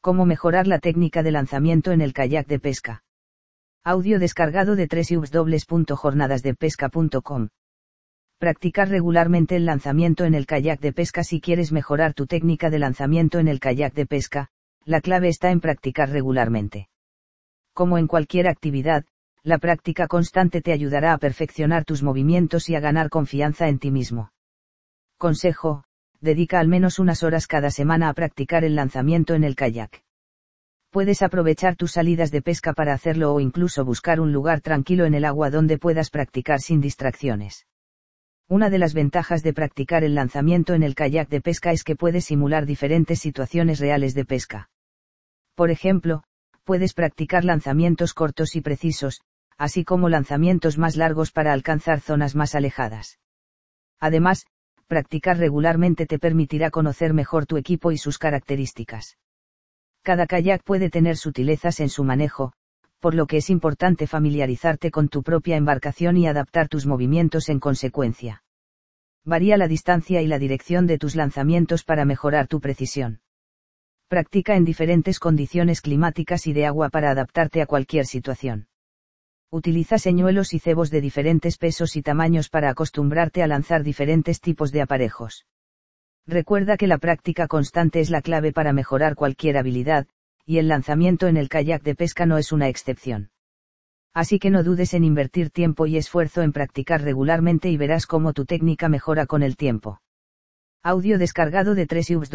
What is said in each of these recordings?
Cómo mejorar la técnica de lanzamiento en el kayak de pesca. Audio descargado de www.jornadasdepesca.com. Practicar regularmente el lanzamiento en el kayak de pesca. Si quieres mejorar tu técnica de lanzamiento en el kayak de pesca, la clave está en practicar regularmente. Como en cualquier actividad, la práctica constante te ayudará a perfeccionar tus movimientos y a ganar confianza en ti mismo. Consejo: dedica al menos unas horas cada semana a practicar el lanzamiento en el kayak. Puedes aprovechar tus salidas de pesca para hacerlo o incluso buscar un lugar tranquilo en el agua donde puedas practicar sin distracciones. Una de las ventajas de practicar el lanzamiento en el kayak de pesca es que puedes simular diferentes situaciones reales de pesca. Por ejemplo, puedes practicar lanzamientos cortos y precisos, así como lanzamientos más largos para alcanzar zonas más alejadas. Además, practicar regularmente te permitirá conocer mejor tu equipo y sus características. Cada kayak puede tener sutilezas en su manejo, por lo que es importante familiarizarte con tu propia embarcación y adaptar tus movimientos en consecuencia. Varía la distancia y la dirección de tus lanzamientos para mejorar tu precisión. Practica en diferentes condiciones climáticas y de agua para adaptarte a cualquier situación. Utiliza señuelos y cebos de diferentes pesos y tamaños para acostumbrarte a lanzar diferentes tipos de aparejos. Recuerda que la práctica constante es la clave para mejorar cualquier habilidad, y el lanzamiento en el kayak de pesca no es una excepción. Así que no dudes en invertir tiempo y esfuerzo en practicar regularmente y verás cómo tu técnica mejora con el tiempo. Audio descargado de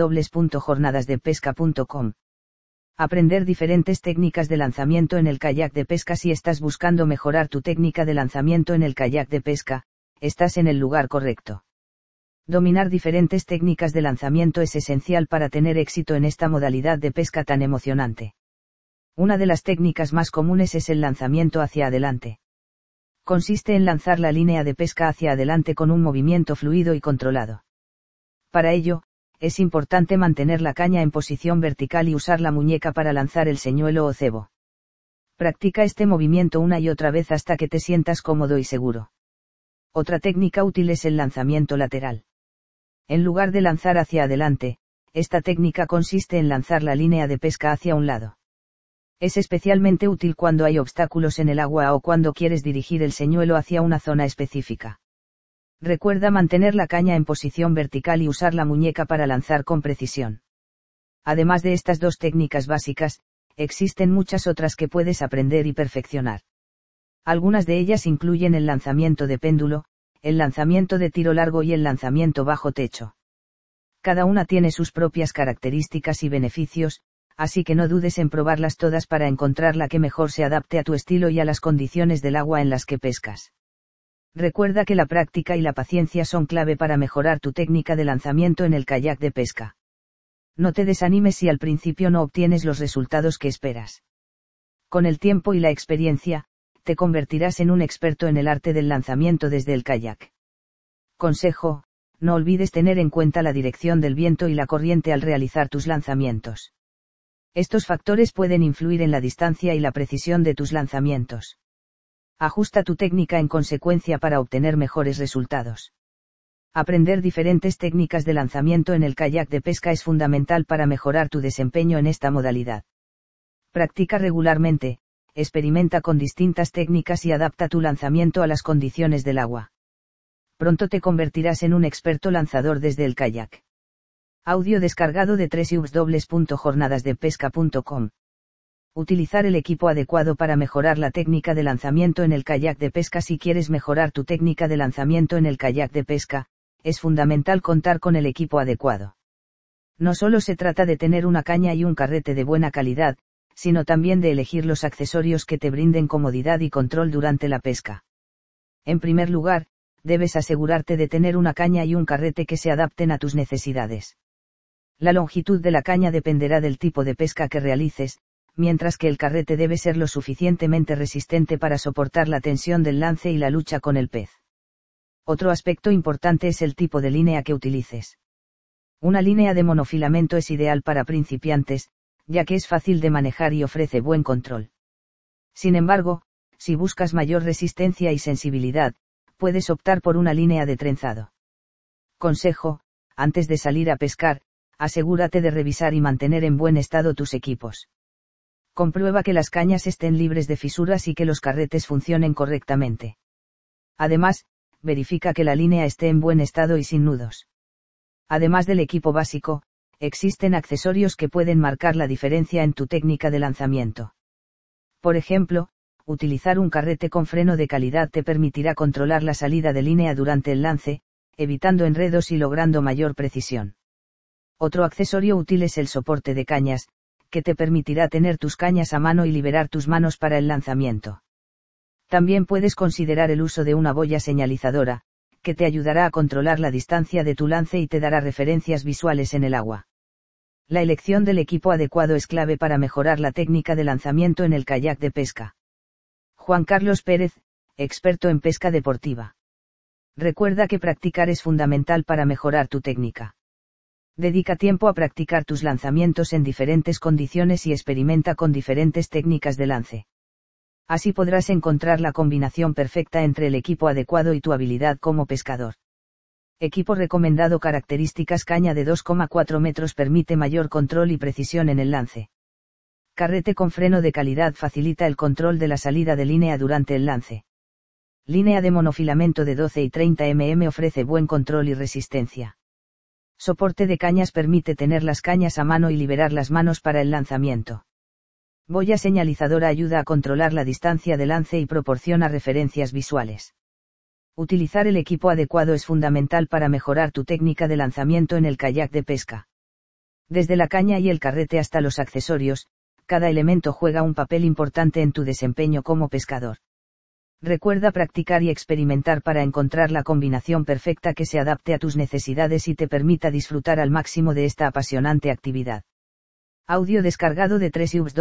www.jornadasdepesca.com. Aprender diferentes técnicas de lanzamiento en el kayak de pesca. Si estás buscando mejorar tu técnica de lanzamiento en el kayak de pesca, estás en el lugar correcto. Dominar diferentes técnicas de lanzamiento es esencial para tener éxito en esta modalidad de pesca tan emocionante. Una de las técnicas más comunes es el lanzamiento hacia adelante. Consiste en lanzar la línea de pesca hacia adelante con un movimiento fluido y controlado. Para ello, es importante mantener la caña en posición vertical y usar la muñeca para lanzar el señuelo o cebo. Practica este movimiento una y otra vez hasta que te sientas cómodo y seguro. Otra técnica útil es el lanzamiento lateral. En lugar de lanzar hacia adelante, esta técnica consiste en lanzar la línea de pesca hacia un lado. Es especialmente útil cuando hay obstáculos en el agua o cuando quieres dirigir el señuelo hacia una zona específica. Recuerda mantener la caña en posición vertical y usar la muñeca para lanzar con precisión. Además de estas dos técnicas básicas, existen muchas otras que puedes aprender y perfeccionar. Algunas de ellas incluyen el lanzamiento de péndulo, el lanzamiento de tiro largo y el lanzamiento bajo techo. Cada una tiene sus propias características y beneficios, así que no dudes en probarlas todas para encontrar la que mejor se adapte a tu estilo y a las condiciones del agua en las que pescas. Recuerda que la práctica y la paciencia son clave para mejorar tu técnica de lanzamiento en el kayak de pesca. No te desanimes si al principio no obtienes los resultados que esperas. Con el tiempo y la experiencia, te convertirás en un experto en el arte del lanzamiento desde el kayak. Consejo: no olvides tener en cuenta la dirección del viento y la corriente al realizar tus lanzamientos. Estos factores pueden influir en la distancia y la precisión de tus lanzamientos. Ajusta tu técnica en consecuencia para obtener mejores resultados. Aprender diferentes técnicas de lanzamiento en el kayak de pesca es fundamental para mejorar tu desempeño en esta modalidad. Practica regularmente, experimenta con distintas técnicas y adapta tu lanzamiento a las condiciones del agua. Pronto te convertirás en un experto lanzador desde el kayak. Audio descargado de www.jornadasdepesca.com. Utilizar el equipo adecuado para mejorar la técnica de lanzamiento en el kayak de pesca. Si quieres mejorar tu técnica de lanzamiento en el kayak de pesca, es fundamental contar con el equipo adecuado. No solo se trata de tener una caña y un carrete de buena calidad, sino también de elegir los accesorios que te brinden comodidad y control durante la pesca. En primer lugar, debes asegurarte de tener una caña y un carrete que se adapten a tus necesidades. La longitud de la caña dependerá del tipo de pesca que realices, mientras que el carrete debe ser lo suficientemente resistente para soportar la tensión del lance y la lucha con el pez. Otro aspecto importante es el tipo de línea que utilices. Una línea de monofilamento es ideal para principiantes, ya que es fácil de manejar y ofrece buen control. Sin embargo, si buscas mayor resistencia y sensibilidad, puedes optar por una línea de trenzado. Consejo: antes de salir a pescar, Asegúrate de revisar y mantener en buen estado tus equipos. Comprueba que las cañas estén libres de fisuras y que los carretes funcionen correctamente. Además, verifica que la línea esté en buen estado y sin nudos. Además del equipo básico, existen accesorios que pueden marcar la diferencia en tu técnica de lanzamiento. Por ejemplo, utilizar un carrete con freno de calidad te permitirá controlar la salida de línea durante el lance, evitando enredos y logrando mayor precisión. Otro accesorio útil es el soporte de cañas, que te permitirá tener tus cañas a mano y liberar tus manos para el lanzamiento. También puedes considerar el uso de una boya señalizadora, que te ayudará a controlar la distancia de tu lance y te dará referencias visuales en el agua. La elección del equipo adecuado es clave para mejorar la técnica de lanzamiento en el kayak de pesca. Juan Carlos Pérez, experto en pesca deportiva. Recuerda que practicar es fundamental para mejorar tu técnica. Dedica tiempo a practicar tus lanzamientos en diferentes condiciones y experimenta con diferentes técnicas de lance. Así podrás encontrar la combinación perfecta entre el equipo adecuado y tu habilidad como pescador. Equipo recomendado. Características: caña de 2,4 metros permite mayor control y precisión en el lance. Carrete con freno de calidad facilita el control de la salida de línea durante el lance. Línea de monofilamento de 12 y 30 mm ofrece buen control y resistencia. Soporte de cañas permite tener las cañas a mano y liberar las manos para el lanzamiento. Boya señalizadora ayuda a controlar la distancia de lance y proporciona referencias visuales. Utilizar el equipo adecuado es fundamental para mejorar tu técnica de lanzamiento en el kayak de pesca. Desde la caña y el carrete hasta los accesorios, cada elemento juega un papel importante en tu desempeño como pescador. Recuerda practicar y experimentar para encontrar la combinación perfecta que se adapte a tus necesidades y te permita disfrutar al máximo de esta apasionante actividad. Audio descargado de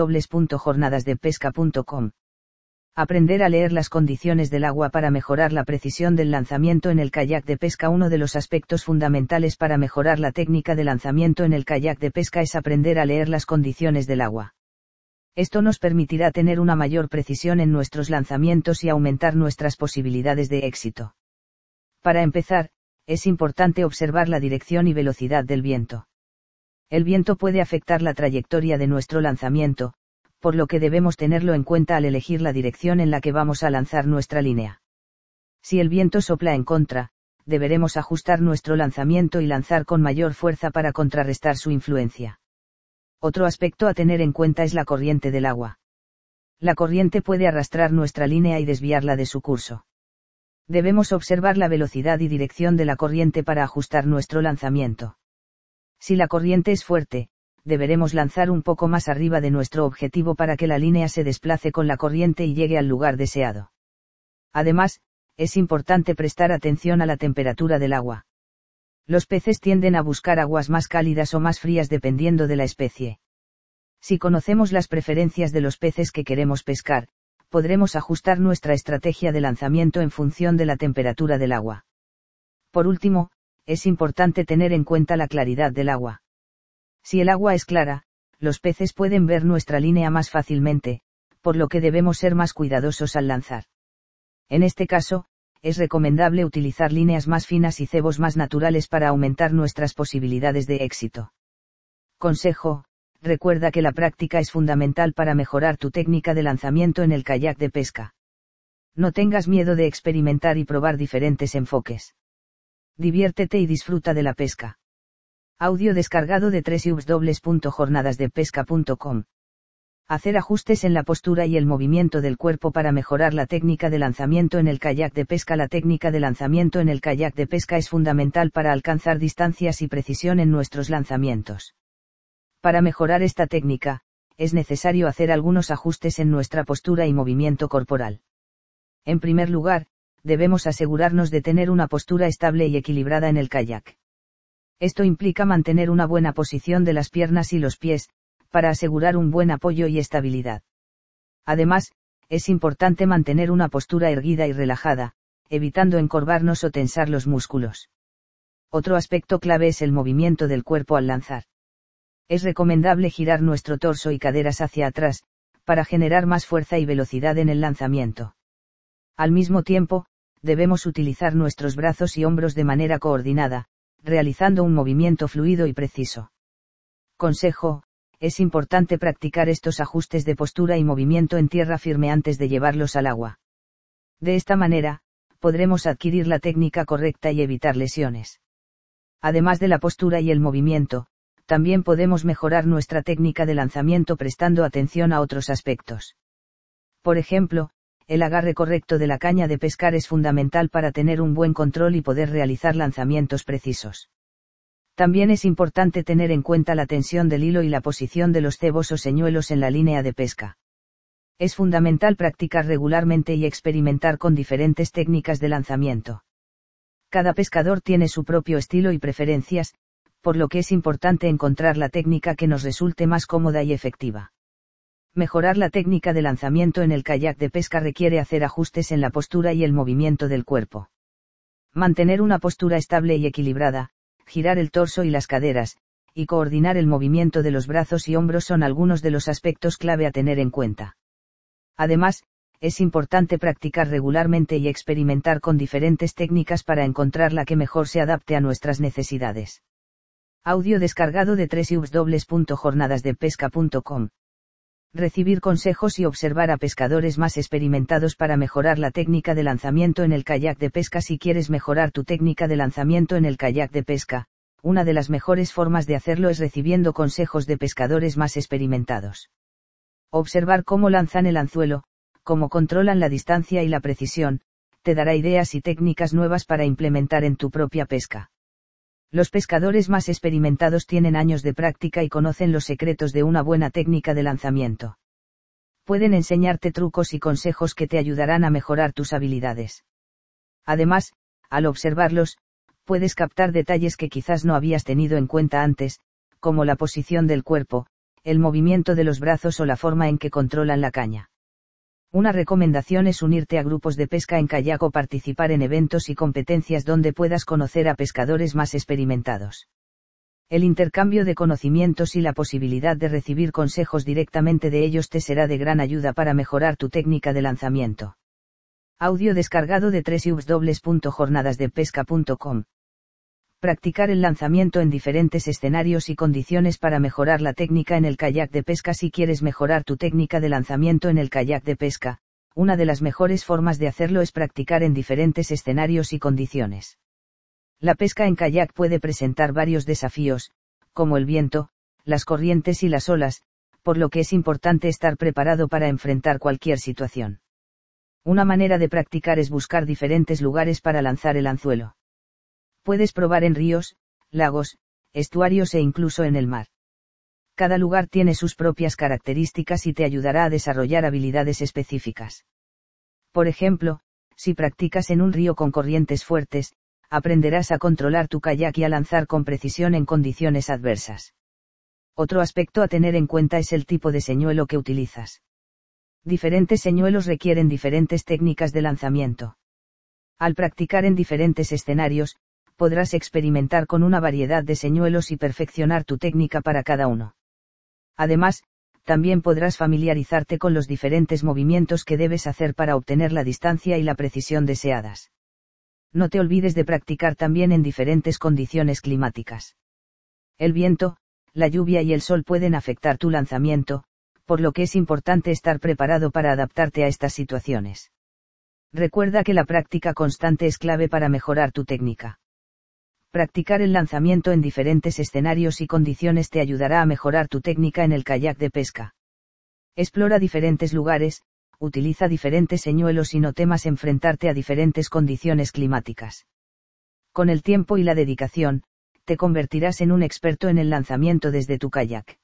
www.jornadasdepesca.com. Aprender a leer las condiciones del agua para mejorar la precisión del lanzamiento en el kayak de pesca. Uno de los aspectos fundamentales para mejorar la técnica de lanzamiento en el kayak de pesca es aprender a leer las condiciones del agua. Esto nos permitirá tener una mayor precisión en nuestros lanzamientos y aumentar nuestras posibilidades de éxito. Para empezar, es importante observar la dirección y velocidad del viento. El viento puede afectar la trayectoria de nuestro lanzamiento, por lo que debemos tenerlo en cuenta al elegir la dirección en la que vamos a lanzar nuestra línea. Si el viento sopla en contra, deberemos ajustar nuestro lanzamiento y lanzar con mayor fuerza para contrarrestar su influencia. Otro aspecto a tener en cuenta es la corriente del agua. La corriente puede arrastrar nuestra línea y desviarla de su curso. Debemos observar la velocidad y dirección de la corriente para ajustar nuestro lanzamiento. Si la corriente es fuerte, deberemos lanzar un poco más arriba de nuestro objetivo para que la línea se desplace con la corriente y llegue al lugar deseado. Además, es importante prestar atención a la temperatura del agua. Los peces tienden a buscar aguas más cálidas o más frías dependiendo de la especie. Si conocemos las preferencias de los peces que queremos pescar, podremos ajustar nuestra estrategia de lanzamiento en función de la temperatura del agua. Por último, es importante tener en cuenta la claridad del agua. Si el agua es clara, los peces pueden ver nuestra línea más fácilmente, por lo que debemos ser más cuidadosos al lanzar. En este caso, es recomendable utilizar líneas más finas y cebos más naturales para aumentar nuestras posibilidades de éxito. Consejo: recuerda que la práctica es fundamental para mejorar tu técnica de lanzamiento en el kayak de pesca. No tengas miedo de experimentar y probar diferentes enfoques. Diviértete y disfruta de la pesca. Audio descargado de www.jornadasdepesca.com. Hacer ajustes en la postura y el movimiento del cuerpo para mejorar la técnica de lanzamiento en el kayak de pesca. La técnica de lanzamiento en el kayak de pesca es fundamental para alcanzar distancias y precisión en nuestros lanzamientos. Para mejorar esta técnica, es necesario hacer algunos ajustes en nuestra postura y movimiento corporal. En primer lugar, debemos asegurarnos de tener una postura estable y equilibrada en el kayak. Esto implica mantener una buena posición de las piernas y los pies, para asegurar un buen apoyo y estabilidad. Además, es importante mantener una postura erguida y relajada, evitando encorvarnos o tensar los músculos. Otro aspecto clave es el movimiento del cuerpo al lanzar. Es recomendable girar nuestro torso y caderas hacia atrás, para generar más fuerza y velocidad en el lanzamiento. Al mismo tiempo, debemos utilizar nuestros brazos y hombros de manera coordinada, realizando un movimiento fluido y preciso. Consejo: es importante practicar estos ajustes de postura y movimiento en tierra firme antes de llevarlos al agua. De esta manera, podremos adquirir la técnica correcta y evitar lesiones. Además de la postura y el movimiento, también podemos mejorar nuestra técnica de lanzamiento prestando atención a otros aspectos. Por ejemplo, el agarre correcto de la caña de pescar es fundamental para tener un buen control y poder realizar lanzamientos precisos. También es importante tener en cuenta la tensión del hilo y la posición de los cebos o señuelos en la línea de pesca. Es fundamental practicar regularmente y experimentar con diferentes técnicas de lanzamiento. Cada pescador tiene su propio estilo y preferencias, por lo que es importante encontrar la técnica que nos resulte más cómoda y efectiva. Mejorar la técnica de lanzamiento en el kayak de pesca requiere hacer ajustes en la postura y el movimiento del cuerpo. Mantener una postura estable y equilibrada, girar el torso y las caderas, y coordinar el movimiento de los brazos y hombros son algunos de los aspectos clave a tener en cuenta. Además, es importante practicar regularmente y experimentar con diferentes técnicas para encontrar la que mejor se adapte a nuestras necesidades. Audio descargado de www.jornadasdepesca.com. Recibir consejos y observar a pescadores más experimentados para mejorar la técnica de lanzamiento en el kayak de pesca. Si quieres mejorar tu técnica de lanzamiento en el kayak de pesca, una de las mejores formas de hacerlo es recibiendo consejos de pescadores más experimentados. Observar cómo lanzan el anzuelo, cómo controlan la distancia y la precisión, te dará ideas y técnicas nuevas para implementar en tu propia pesca. Los pescadores más experimentados tienen años de práctica y conocen los secretos de una buena técnica de lanzamiento. Pueden enseñarte trucos y consejos que te ayudarán a mejorar tus habilidades. Además, al observarlos, puedes captar detalles que quizás no habías tenido en cuenta antes, como la posición del cuerpo, el movimiento de los brazos o la forma en que controlan la caña. Una recomendación es unirte a grupos de pesca en kayak o participar en eventos y competencias donde puedas conocer a pescadores más experimentados. El intercambio de conocimientos y la posibilidad de recibir consejos directamente de ellos te será de gran ayuda para mejorar tu técnica de lanzamiento. Audio descargado de www.jornadasdepesca.com. Practicar el lanzamiento en diferentes escenarios y condiciones para mejorar la técnica en el kayak de pesca. Si quieres mejorar tu técnica de lanzamiento en el kayak de pesca, una de las mejores formas de hacerlo es practicar en diferentes escenarios y condiciones. La pesca en kayak puede presentar varios desafíos, como el viento, las corrientes y las olas, por lo que es importante estar preparado para enfrentar cualquier situación. Una manera de practicar es buscar diferentes lugares para lanzar el anzuelo. Puedes probar en ríos, lagos, estuarios e incluso en el mar. Cada lugar tiene sus propias características y te ayudará a desarrollar habilidades específicas. Por ejemplo, si practicas en un río con corrientes fuertes, aprenderás a controlar tu kayak y a lanzar con precisión en condiciones adversas. Otro aspecto a tener en cuenta es el tipo de señuelo que utilizas. Diferentes señuelos requieren diferentes técnicas de lanzamiento. Al practicar en diferentes escenarios, podrás experimentar con una variedad de señuelos y perfeccionar tu técnica para cada uno. Además, también podrás familiarizarte con los diferentes movimientos que debes hacer para obtener la distancia y la precisión deseadas. No te olvides de practicar también en diferentes condiciones climáticas. El viento, la lluvia y el sol pueden afectar tu lanzamiento, por lo que es importante estar preparado para adaptarte a estas situaciones. Recuerda que la práctica constante es clave para mejorar tu técnica. Practicar el lanzamiento en diferentes escenarios y condiciones te ayudará a mejorar tu técnica en el kayak de pesca. Explora diferentes lugares, utiliza diferentes señuelos y no temas enfrentarte a diferentes condiciones climáticas. Con el tiempo y la dedicación, te convertirás en un experto en el lanzamiento desde tu kayak.